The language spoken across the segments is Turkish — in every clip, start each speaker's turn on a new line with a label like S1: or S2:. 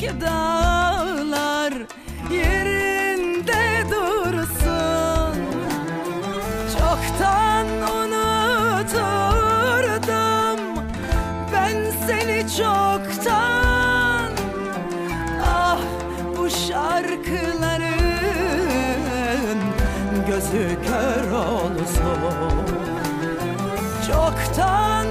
S1: dağlar yerinde dursun. Çoktan unuturdum ben seni çoktan. Ah, bu şarkıların gözü kör olsun. Çoktan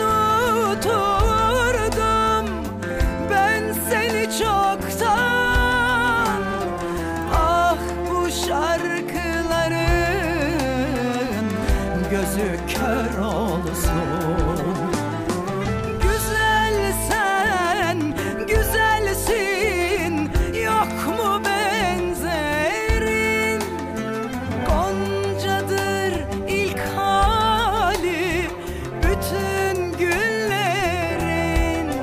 S1: unuturdum ben seni çoktan. Ah, bu şarkıların gözü kör olsun. Güzel sen, güzelsin, yok mu benzerin? Goncadır ilk hali bütün güllerin.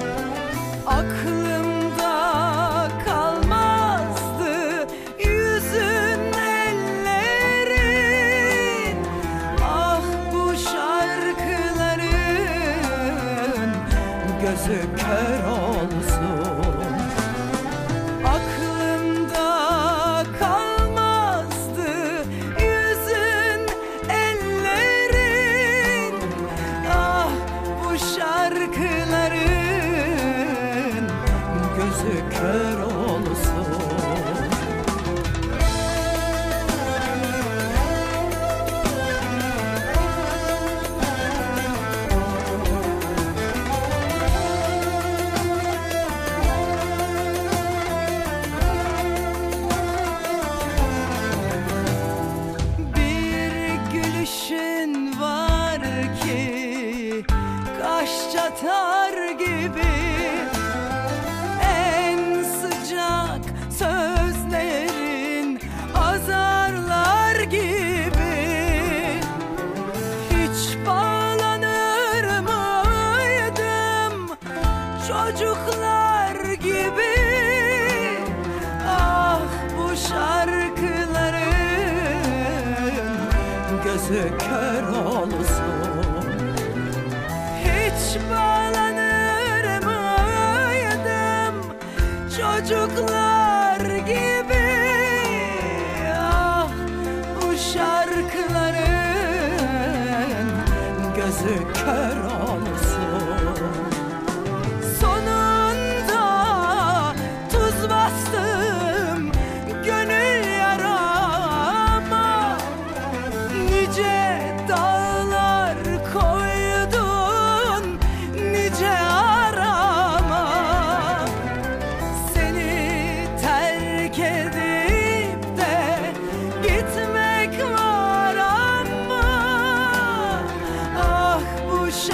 S1: Aklımda kalmazdı yüzün, ellerin. Ah, bu şarkıların gözü kör olsun. Aklımda kalmazdı yüzün, ellerin. Ah, bu şarkıların gözü kör olsun. Gülüşün var ki kaş çatar gibi, en sıcak sözlerin azarlar gibi. Hiç bağlanır mıydım çocuklar gibi? Ah, bu şarkıların gözü kör olsun. Hiç bağlanır mıydım çocuklar gibi? Ah, bu şarkıların gözü kör olsun. Sonunda tuz bastım gönül yarama. Nice dağlar koydun nice arama. Seni terk edip de gitmek var ama. Ah, bu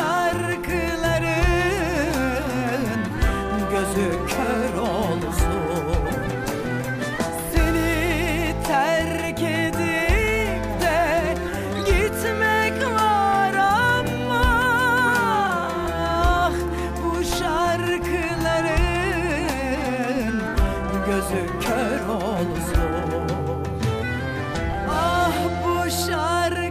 S1: şarkıların gözü kör olsun. Seni terk edip de gitmek var ama. Ah, bu şarkıların gözü kör olsun. Ah, bu şarkıların